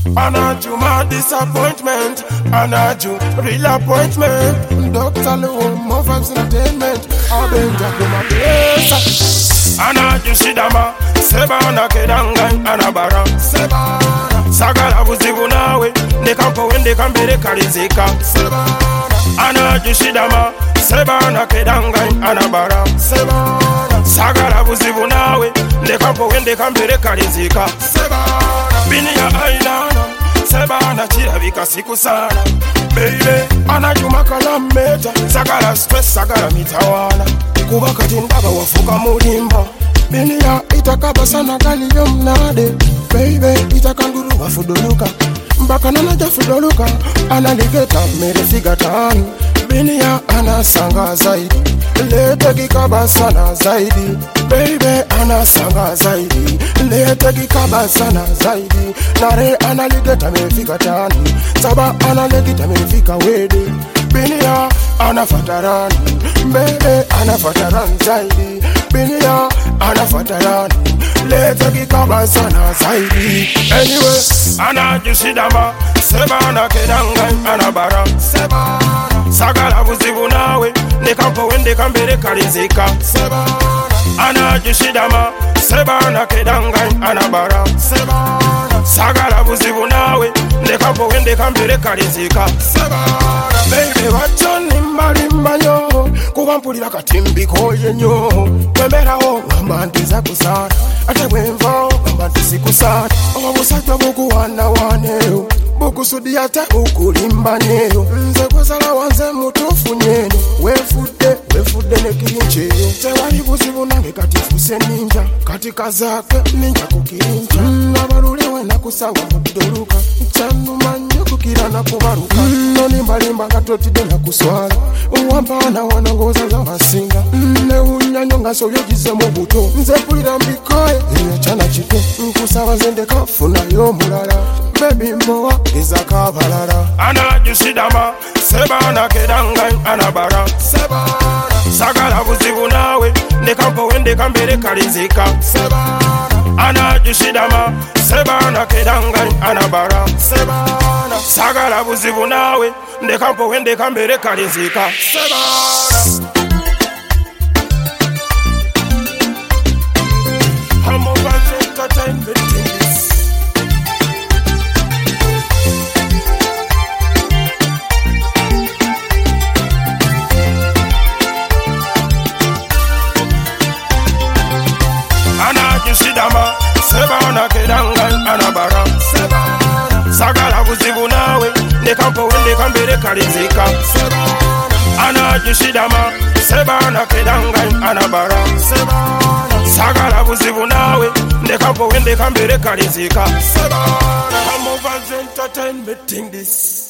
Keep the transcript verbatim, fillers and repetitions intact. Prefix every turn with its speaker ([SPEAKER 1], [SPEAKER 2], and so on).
[SPEAKER 1] Anaju my disappointment, Anaju real appointment. Doctor Lou, more vibes entertainment. I've been jacking my place. Anaju Shidama, Sebana Kedanga, Anabara, Sebana, Sagala Buzibu nawe, Nekampo when they come bere Karizika, Sebana, Anaju Shidama, Sebana Kedanga, Anabara, Sebana, Sagala Buzibu nawe, Nekampo when they come bere Karizika, Sebana, Binia Aina. Sebana chirabika siku sana baby anajuma kalameta sagala stress sagala mitawana kuba kati ndaba wafuka mulimba binia itakaba sana kali yomnade baby itakanguru wafuduluka mpaka nanaja fuduluka analigeta merefika tani binia anasanga zaidi lete kikaba sana zaidi baby anasanga zaidi lete kikaba sana zaidi nare analigeta mefika tani saba analegeta mefika wedi binia anafatarani baby anafatarani zaidi binia anafatarani lete kikaba sana zaidi anyway anajushidama sebana kedanga anabara sebana sagala buzibu nawe nekampo wende kambere karizika sebana anajushidama sebana kedanga anabara sebana sagala buzibu nawe nekampo wende kambere karizika sebana baby wachoni malimba yo kubampulira katimbi koye nyo kwemeraho ngamantiza kusana ate bwenva ngamantiza kusana obusajja bukuwana waneyo bukusudi ate ukulimba neyo nze kusala wanze mutufu nyeno wefudde wefudde nekirincheyo tewali buzibu nange kati fuse ninja katika zake ninja kukirincha abalule wena kusawa mudoluka chanuma nnyo kukira na kubaruka nonimbalimba nga totidde na kuswala wampaana wanangoza za masinga newunyanyo nga sobyogize mu buto nze mpulira mbikoye eyakyana kito nkusaba zende kafunayo omulala bebi mbowa gezakabalala anajushidama sebana kedanga anabara sebana sagala buzibu nawe nekampo wende kambere karizika sebana anajushidama sebana kedanga anabara sebana sagala buzibu nawe nekampo wende kambere karizika sebana Hamo Vibes Entertainment. Shidama sebana kedanga anabara sebana sagala buzibu nawe nekampo wende kambere karizika sebana anajushidama sebana kedanga anabara sebana sagala buzibu nawe nekampo wende kambere karizika sebana Hamo Vibes Entertainment this